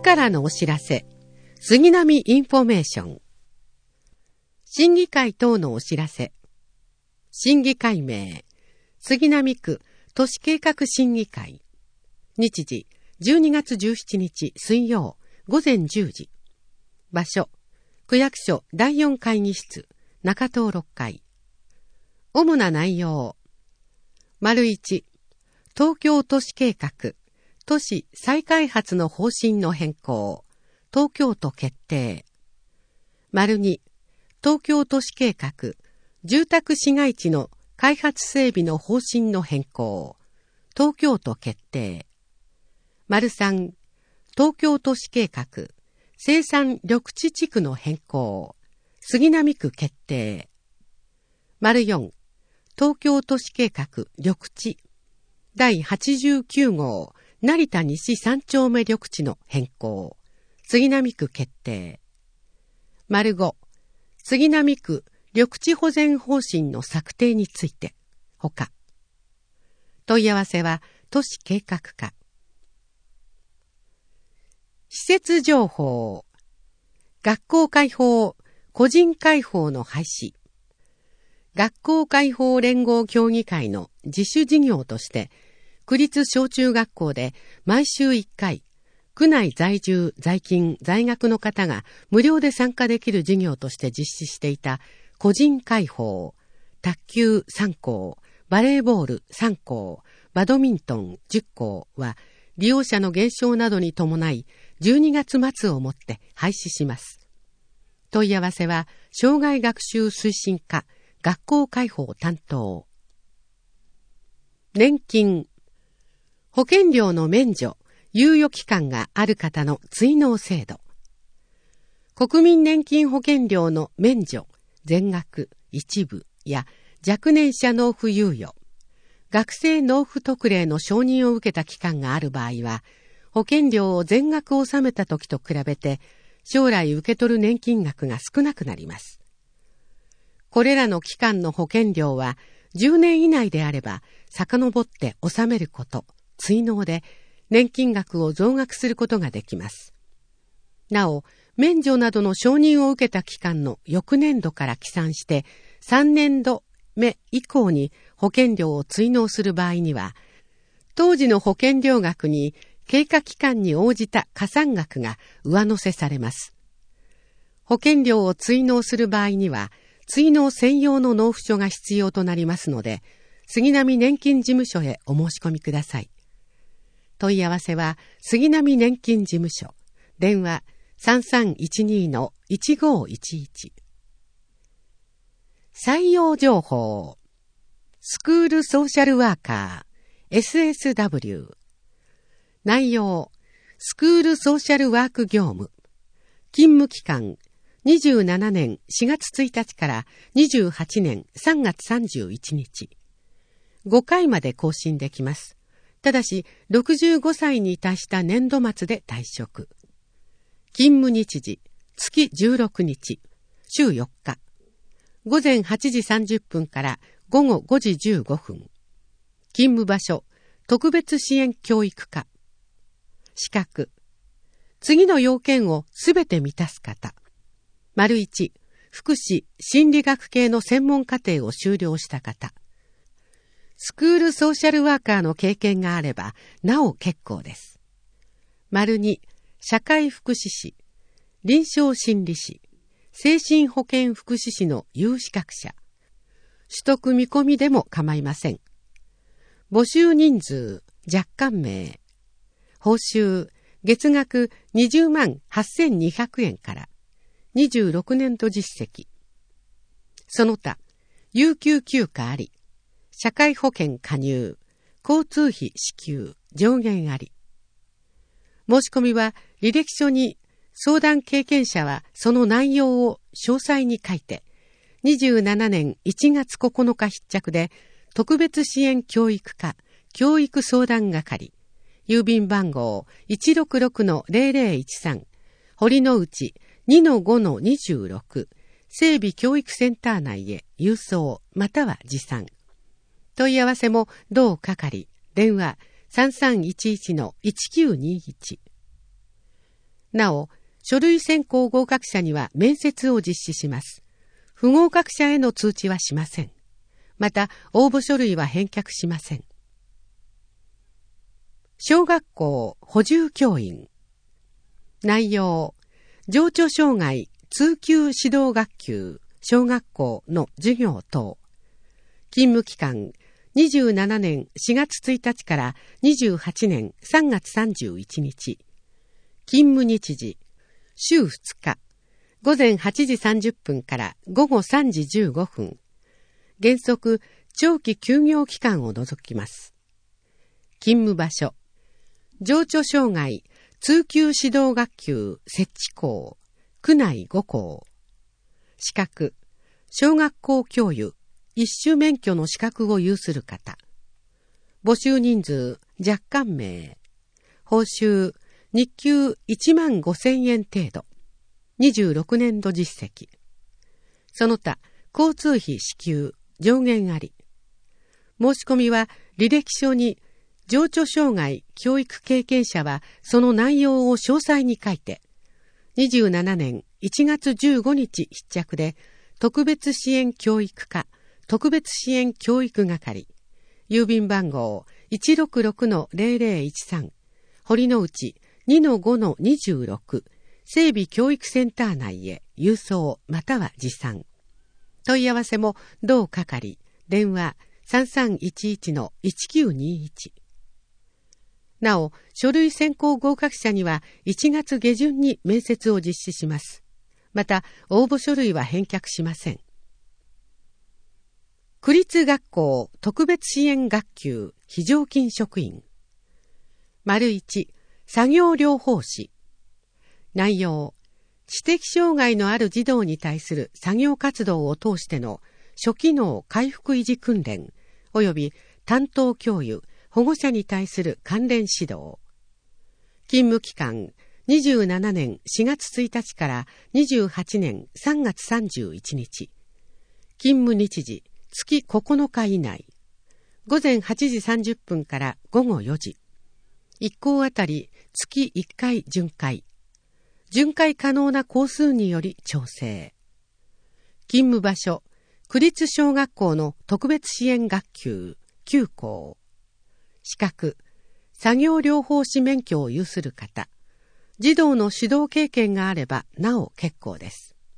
府からのお知らせ、杉並インフォメーション。審議会等のお知らせ。審議会名、杉並区都市計画審議会。日時、12月17日水曜午前10時。場所、区役所第4会議室、中棟6階。主な内容。1、東京都市計画、都市再開発の方針の変更、東京都決定。2、東京都市計画、住宅市街地の開発整備の方針の変更、東京都決定。3、東京都市計画、生産緑地地区の変更、杉並区決定。4、東京都市計画緑地、第89号成田西3丁目緑地の変更、杉並区決定。5、杉並区緑地保全方針の策定について、ほか。問い合わせは都市計画課。施設情報。学校開放、個人開放の廃止。学校開放連合協議会の自主事業として、区立小中学校で毎週1回、区内在住、在勤、在学の方が無料で参加できる事業として実施していた個人開放、卓球3校、バレーボール3校、バドミントン10校は利用者の減少などに伴い12月末をもって廃止します。問い合わせは障害学習推進課学校開放担当。年金、保険料の免除、猶予期間がある方の追納制度。国民年金保険料の免除、全額、一部や若年者納付猶予、学生納付特例の承認を受けた期間がある場合は、保険料を全額納めた時と比べて、将来受け取る年金額が少なくなります。これらの期間の保険料は、10年以内であれば、遡って納めること、追納で、年金額を増額することができます。なお、免除などの承認を受けた期間の翌年度から起算して3年度目以降に保険料を追納する場合には、当時の保険料額に経過期間に応じた加算額が上乗せされます。保険料を追納する場合には、追納専用の納付書が必要となりますので、杉並年金事務所へお申し込みください。問い合わせは杉並年金事務所、電話 3312-1511。採用情報。スクールソーシャルワーカー SSW。内容。スクールソーシャルワーク業務。勤務期間27年4月1日から28年3月31日。5回まで更新できます。ただし、65歳に達した年度末で退職。勤務日時、月16日、週4日。午前8時30分から午後5時15分。勤務場所、特別支援教育課。資格。次の要件をすべて満たす方。1、福祉、心理学系の専門課程を修了した方。スクールソーシャルワーカーの経験があれば、なお結構です。2、社会福祉士、臨床心理士、精神保健福祉士の有資格者。取得見込みでも構いません。募集人数、若干名。報酬、月額20万8200円から。26年度実績。その他、有給休暇あり。社会保険加入、交通費支給、上限あり。申し込みは履歴書に相談経験者はその内容を詳細に書いて、27年1月9日必着で特別支援教育課教育相談係、郵便番号 166-0013、堀之内 2-5-26、整備教育センター内へ郵送または持参。問い合わせも同係、電話 3311-1921。 なお、書類選考合格者には面接を実施します。不合格者への通知はしません。また、応募書類は返却しません。小学校補充教員。内容、情緒障害通級指導学級小学校の授業等。勤務期間、27年4月1日から28年3月31日。勤務日時、週2日。午前8時30分から午後3時15分。原則、長期休業期間を除きます。勤務場所、情緒障害通級指導学級設置校、区内5校。資格、小学校教諭、一種免許の資格を有する方。募集人数、若干名。報酬、日給15,000円程度。26年度実績。その他、交通費支給、上限あり。申し込みは、履歴書に、情緒障害教育経験者はその内容を詳細に書いて、27年1月15日必着で、特別支援教育課、特別支援教育係、郵便番号 166-0013、堀之内 2-5-26、整備教育センター内へ郵送または持参。問い合わせも同係、電話 3311-1921。なお、書類選考合格者には1月下旬に面接を実施します。また、応募書類は返却しません。区立学校特別支援学級非常勤職員。1、作業療法士。内容、知的障害のある児童に対する作業活動を通しての諸機能回復維持訓練及び担当教諭、保護者に対する関連指導。勤務期間、27年4月1日から28年3月31日。勤務日時、月9日以内。午前8時30分から午後4時。1校あたり月1回巡回。巡回可能な校数により調整。勤務場所、区立小学校の特別支援学級9校。資格、作業療法士免許を有する方、児童の指導経験があればなお結構です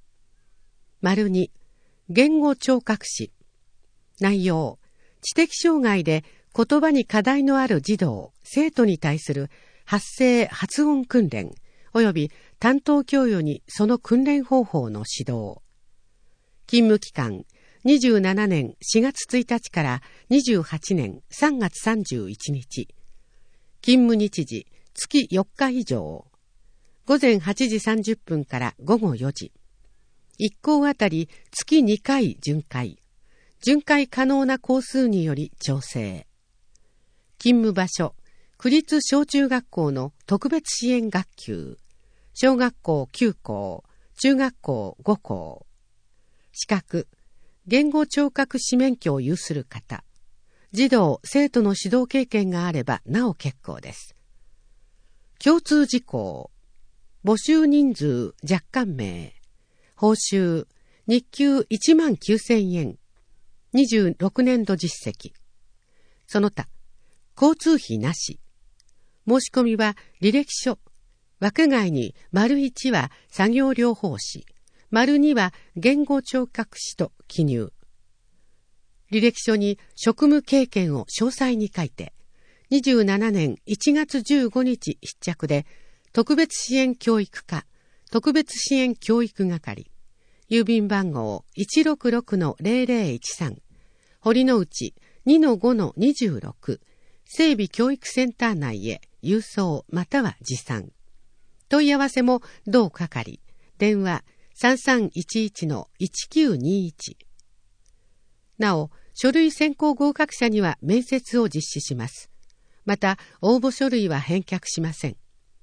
。2、言語聴覚士。内容、知的障害で言葉に課題のある児童、生徒に対する発声発音訓練及び担当教諭にその訓練方法の指導。勤務期間、27年4月1日から28年3月31日。勤務日時、月4日以上。午前8時30分から午後4時。1校あたり月2回巡回。巡回可能な校数により調整。勤務場所、区立小中学校の特別支援学級。小学校9校、中学校5校。資格、言語聴覚士免許を有する方、児童・生徒の指導経験があればなお結構です。共通事項、募集人数若干名、報酬、日給19,000円、26年度実績。その他、交通費なし。申し込みは履歴書。枠外に ① は作業療法士、②は言語聴覚士と記入。履歴書に職務経験を詳細に書いて、27年1月15日必着で、特別支援教育課、特別支援教育係、郵便番号 166-0013、堀之内 2-5-26、整備教育センター内へ郵送または持参。問い合わせも同係、電話 3311-1921。なお、書類選考合格者には面接を実施します。また、応募書類は返却しません。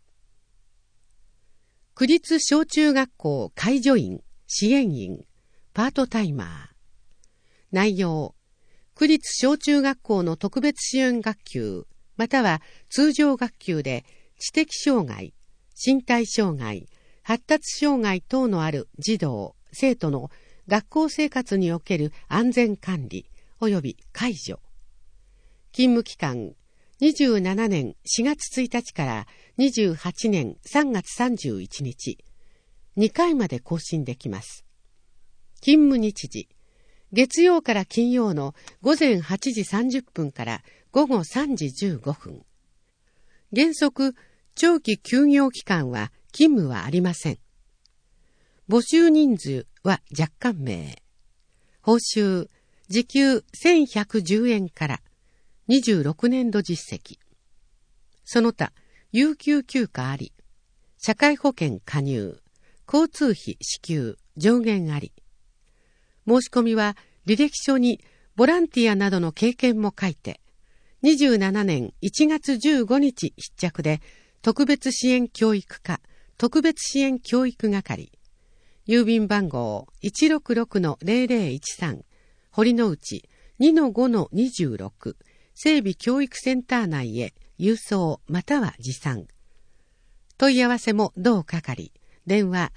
区立小中学校介助員、支援員、パートタイマー。内容、区立小中学校の特別支援学級、または通常学級で知的障害、 身体障害、発達障害等のある児童、生徒の学校生活における安全管理及び介助。勤務期間、27年4月1日から28年3月31日、2回まで更新できます。勤務日時、月曜から金曜の午前8時30分から午後3時15分。原則、長期休業期間は勤務はありません。募集人数は若干名。報酬、時給1110円から26年度実績。その他、有給休暇あり、社会保険加入、交通費支給、上限あり。申し込みは履歴書にボランティアなどの経験も書いて、27年1月15日必着で特別支援教育課、特別支援教育係、郵便番号 166-0013、堀之内 2-5-26、整備教育センター内へ郵送または持参。問い合わせも同係、電話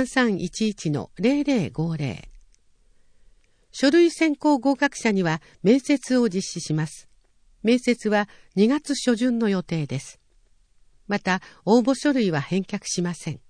3311-0050。書類選考合格者には面接を実施します。面接は2月初旬の予定です。また、応募書類は返却しません。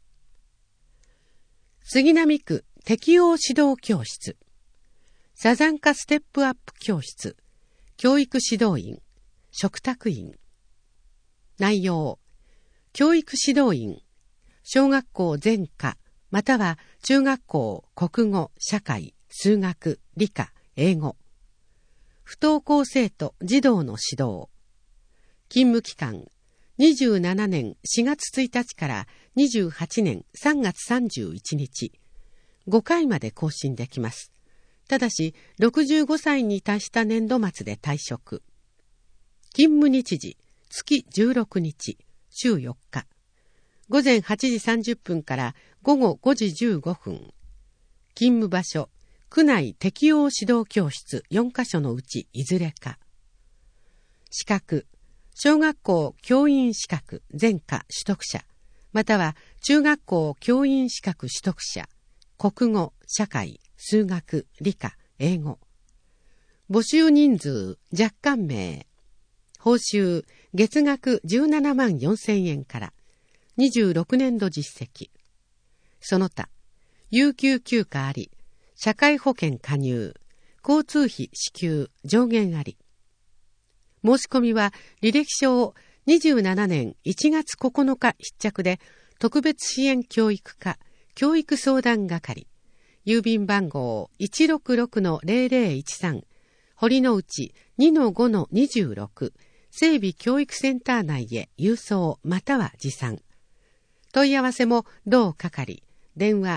杉並区適応指導教室、サザンカステップアップ教室、教育指導員、嘱託員。内容、教育指導員、小学校全科、または中学校国語、社会、数学、理科、英語。不登校生徒、児童の指導。勤務期間、27年4月1日から28年3月31日。5回まで更新できます。ただし、65歳に達した年度末で退職。勤務日時、月16日、週4日。午前8時30分から午後5時15分。勤務場所、区内適応指導教室4カ所のうちいずれか。資格、小学校教員資格全科取得者、または中学校教員資格取得者、国語、社会、数学、理科、英語。募集人数若干名。報酬月額17万4000円から26年度実績。その他、有給休暇あり、社会保険加入、交通費支給、上限あり。申し込みは履歴書を27年1月9日必着で特別支援教育課、教育相談係、郵便番号 166-0013、堀之内 2-5-26、整備教育センター内へ郵送または持参。問い合わせも同係、電話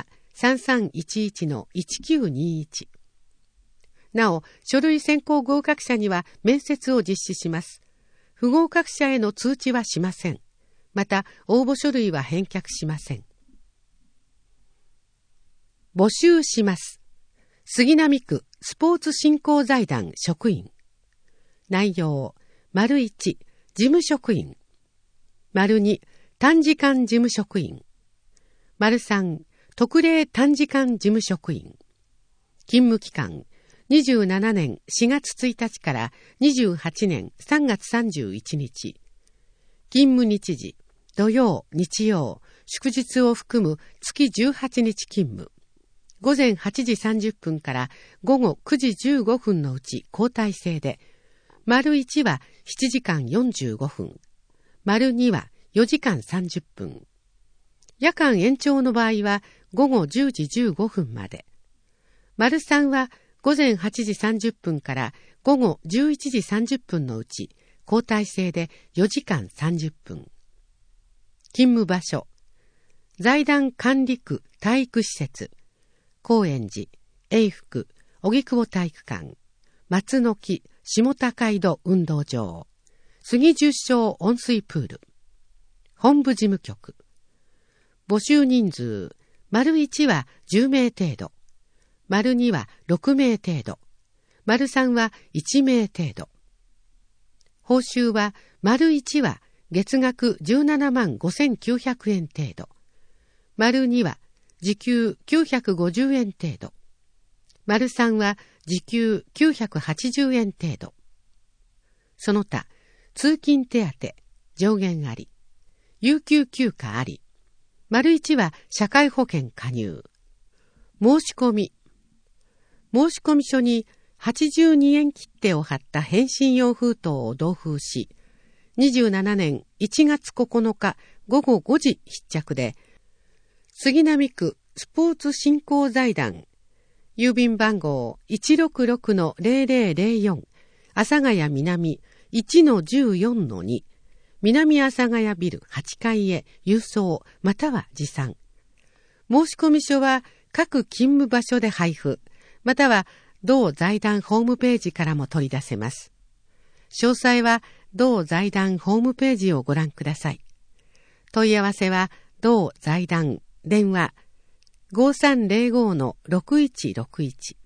3311-1921。なお、書類選考合格者には面接を実施します。不合格者への通知はしません。また、応募書類は返却しません。募集します。杉並区スポーツ振興財団職員。内容、①事務職員。②短時間事務職員。③特例短時間事務職員。勤務期間、27年4月1日から28年3月31日。勤務日時、土曜、日曜、祝日を含む月18日勤務。午前8時30分から午後9時15分のうち交代制で、①は7時間45分、②は4時間30分。夜間延長の場合は午後10時15分まで。③は午前8時30分から午後11時30分のうち交代制で4時間30分。勤務場所、財団管理区体育施設、高円寺、永福、荻窪体育館、松の木、下高井戸運動場、杉十章温水プール、本部事務局。募集人数、①は10名程度、②は6名程度、③は1名程度。報酬は、①は月額17万5900円程度。丸2は時給950円程度。丸3は時給980円程度。その他、通勤手当、上限あり。有給休暇あり。丸1は社会保険加入。申し込み。申込書に82円切手を貼った返信用封筒を同封し、27年1月9日午後5時必着で、杉並区スポーツ振興財団、郵便番号 166-0004、阿佐ヶ谷南 1-14-2、南阿佐ヶ谷ビル8階へ郵送または持参。申込書は各勤務場所で配布、または同財団ホームページからも取り出せます。詳細は同財団ホームページをご覧ください。問い合わせは同財団電話 5305-6161。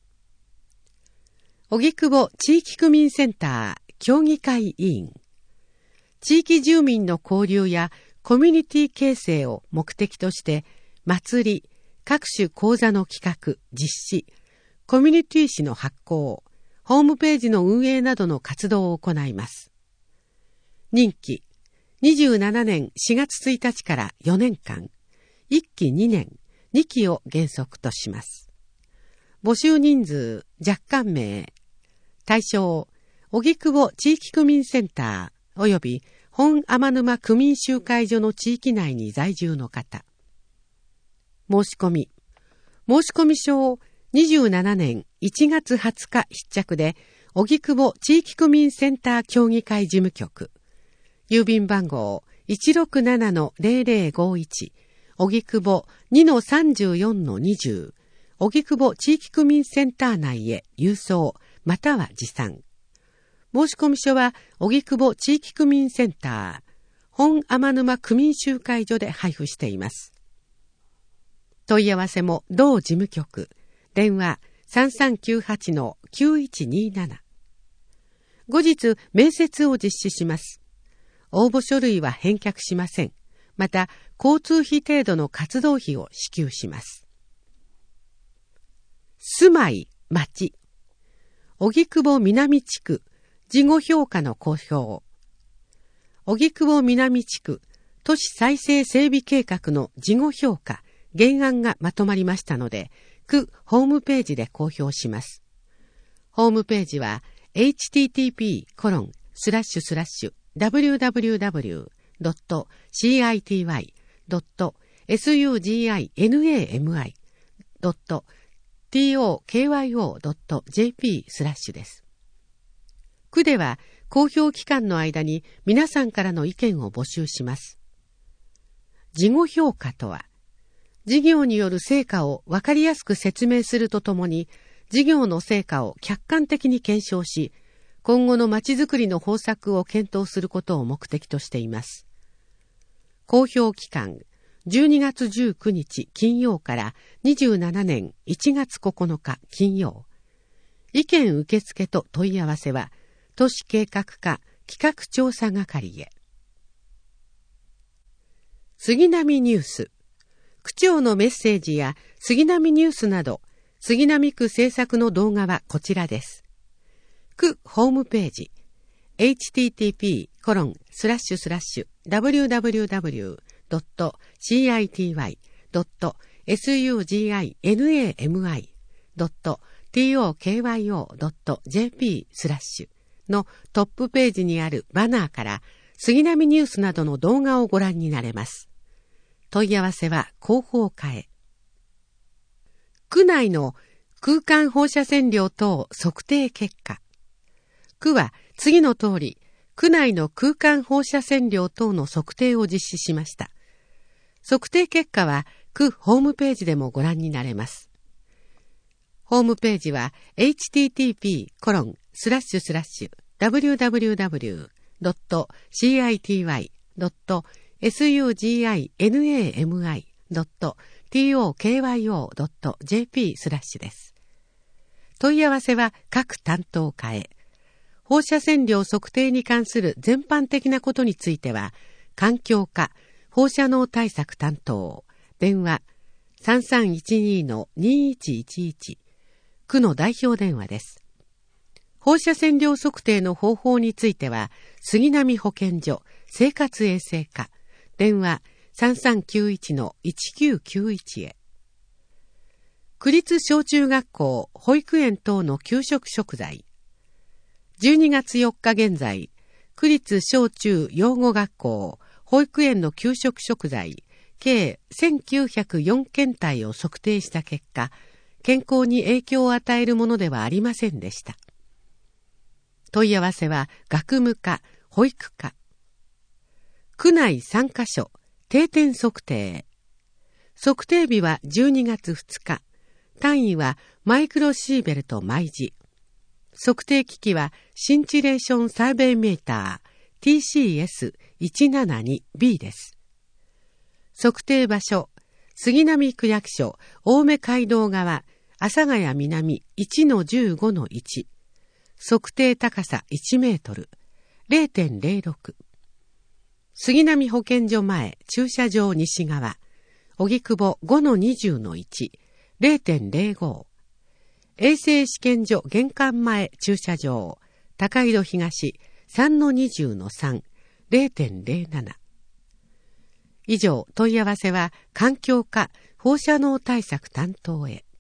荻窪地域区民センター協議会委員。地域住民の交流やコミュニティ形成を目的として祭り、各種講座の企画、実施、コミュニティ誌の発行、ホームページの運営などの活動を行います。任期、27年4月1日から4年間、1期2年、2期を原則とします。募集人数、若干名、対象、荻窪地域区民センター、及び本天沼区民集会所の地域内に在住の方。申し込み。申込書を27年1月20日必着で、荻窪地域区民センター協議会事務局。郵便番号 167-0051、荻窪 2-34-20、荻窪地域区民センター内へ郵送、または持参。申込書は、荻窪地域区民センター、本天沼区民集会所で配布しています。問い合わせも同事務局、電話 3398-9127。後日、面接を実施します。応募書類は返却しません。また、交通費程度の活動費を支給します。住まい、町。荻窪南地区、事後評価の公表。荻窪南地区、都市再生整備計画の事後評価、原案がまとまりましたので、区ホームページで公表します。ホームページは、http://www.city.sugimi.tokyo.jp/ です。区では、公表期間の間に皆さんからの意見を募集します。事後評価とは、事業による成果を分かりやすく説明するとともに、事業の成果を客観的に検証し、今後のまちづくりの方策を検討することを目的としています。公表期間、12月19日金曜から27年1月9日金曜。意見受付と問い合わせは、都市計画課企画調査係へ。杉並ニュース。区長のメッセージや杉並ニュースなど、杉並区制作の動画はこちらです。区ホームページ、http://www.city.sugimi.tokyo.jp/ のトップページにあるバナーから杉並ニュースなどの動画をご覧になれます。問い合わせは広報課へ。区内の空間放射線量等測定結果。区は次の通り、区内の空間放射線量等の測定を実施しました。測定結果は区ホームページでもご覧になれます。ホームページは http://www.city.sugimi.tokyo.jp/ です。問い合わせは各担当課へ。 放射線量測定に関する全般的なことについては、環境課放射能対策担当、電話 3312-2111、区の代表電話です。放射線量測定の方法については、杉並保健所生活衛生課、電話 3391-1991 へ。区立小中学校、保育園等の給食食材。12月4日現在、区立小中養護学校、保育園の給食食材、計1904検体を測定した結果、健康に影響を与えるものではありませんでした。問い合わせは学務課、保育課。区内3カ所、定点測定。測定日は12月2日。単位はマイクロシーベルト毎時。測定機器はシンチレーションサーベイメーター TCS172B です。測定場所、杉並区役所、青梅街道側、阿佐ヶ谷南 1-15-1。測定高さ1メートル、0.06。杉並保健所前、駐車場西側、荻窪 5-20-1、0.05。衛生試験所玄関前駐車場、高井戸東 3-20-3、0.07。以上、問い合わせは環境課放射能対策担当へ。